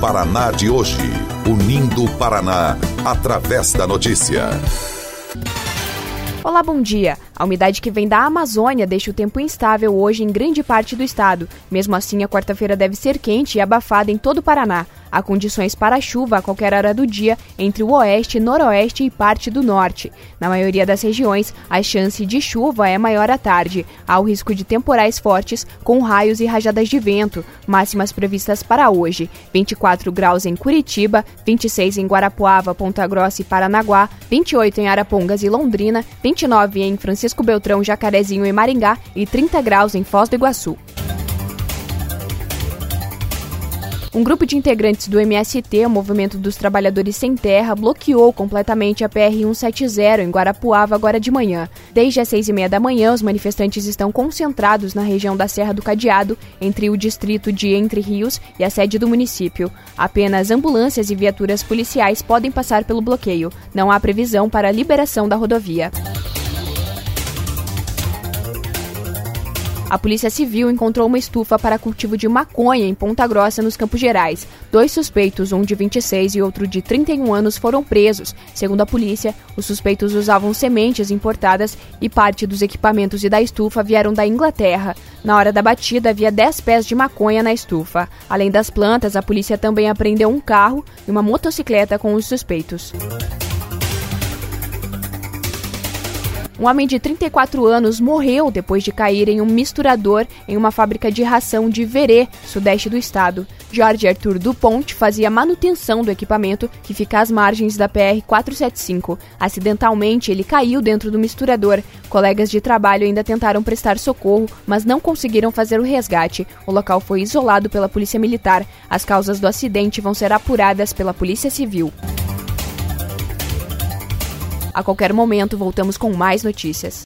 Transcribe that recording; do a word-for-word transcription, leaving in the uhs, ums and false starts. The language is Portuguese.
Paraná de hoje, unindo o Paraná através da notícia. Olá, bom dia. A umidade que vem da Amazônia deixa o tempo instável hoje em grande parte do estado. Mesmo assim, a quarta-feira deve ser quente e abafada em todo o Paraná. Há condições para chuva a qualquer hora do dia entre o oeste, noroeste e parte do norte. Na maioria das regiões, a chance de chuva é maior à tarde. Há o risco de temporais fortes com raios e rajadas de vento. Máximas previstas para hoje: vinte e quatro graus em Curitiba, vinte e seis em Guarapuava, Ponta Grossa e Paranaguá, vinte e oito em Arapongas e Londrina, vinte e nove em Francisco Beltrão, Jacarezinho e Maringá e trinta graus em Foz do Iguaçu. Um grupo de integrantes do M S T, o Movimento dos Trabalhadores Sem Terra, bloqueou completamente a P R cento e setenta em Guarapuava agora de manhã. Desde as seis e meia da manhã, os manifestantes estão concentrados na região da Serra do Cadeado, entre o distrito de Entre Rios e a sede do município. Apenas ambulâncias e viaturas policiais podem passar pelo bloqueio. Não há previsão para a liberação da rodovia. A Polícia Civil encontrou uma estufa para cultivo de maconha em Ponta Grossa, nos Campos Gerais. Dois suspeitos, um de vinte e seis e outro de trinta e um anos, foram presos. Segundo a polícia, os suspeitos usavam sementes importadas e parte dos equipamentos e da estufa vieram da Inglaterra. Na hora da batida, havia dez pés de maconha na estufa. Além das plantas, a polícia também apreendeu um carro e uma motocicleta com os suspeitos. Um homem de trinta e quatro anos morreu depois de cair em um misturador em uma fábrica de ração de Verê, sudeste do estado. Jorge Arthur Dupont fazia manutenção do equipamento que fica às margens da P R quatrocentos e setenta e cinco. Acidentalmente, ele caiu dentro do misturador. Colegas de trabalho ainda tentaram prestar socorro, mas não conseguiram fazer o resgate. O local foi isolado pela Polícia Militar. As causas do acidente vão ser apuradas pela Polícia Civil. A qualquer momento, voltamos com mais notícias.